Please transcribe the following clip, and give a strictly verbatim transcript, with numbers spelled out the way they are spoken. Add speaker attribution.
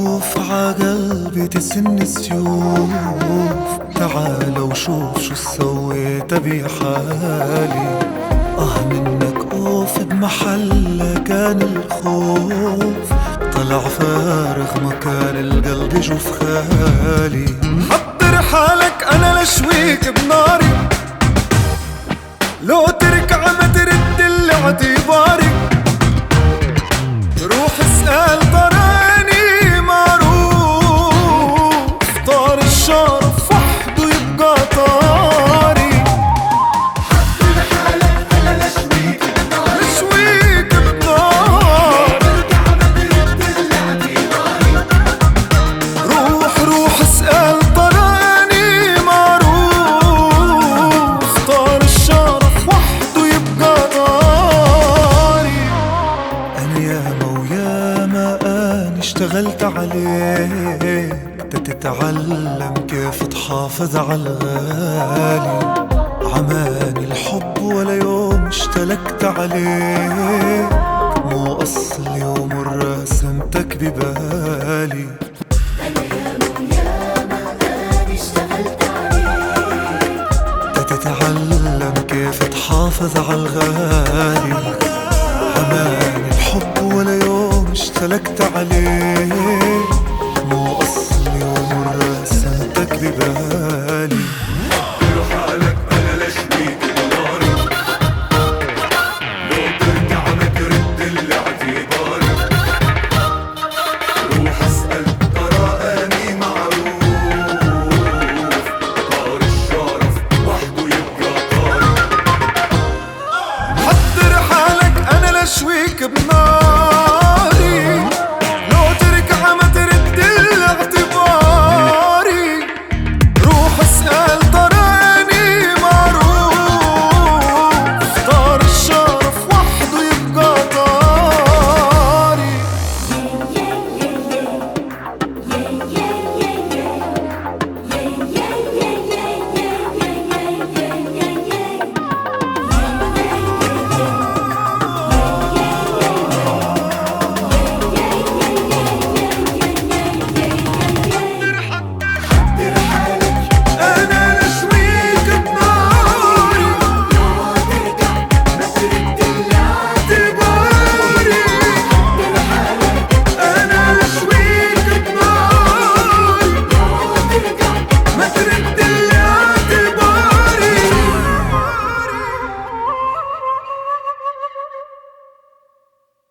Speaker 1: شوف عقلبي تسن السيوف، تعال وشوف شو سويت بحالي. اه منك اوف بمحل كان الخوف، طلع فارغ مكان القلب جوف خالي. حضر حالك انا لشويك بناري، لو تركع ما ترد اللي اعتباري. روح اسأل طراني معروف، طار الشرف وحده يبقى طاري.
Speaker 2: حضر حالك انا لشويك بنار،
Speaker 1: لشويك بنار.
Speaker 2: ترجع ما ترد اللي اعتباري.
Speaker 1: روح روح اسأل طراني معروف، طار الشرف وحده يبقى طاري. أنا ياما وياما أنا اشتغلت عليك، تتعلم كيف تحافظ على الغالي. عماني الحب ولا يوم اشتلكت عليك، مو أصلي ومر رسمتك ببالي.
Speaker 2: أنا ياما وياما أنا اشتغلت عليك،
Speaker 1: تتعلم كيف تحافظ على الغالي. عماني الحب ولا يوم اشتلكت عليك،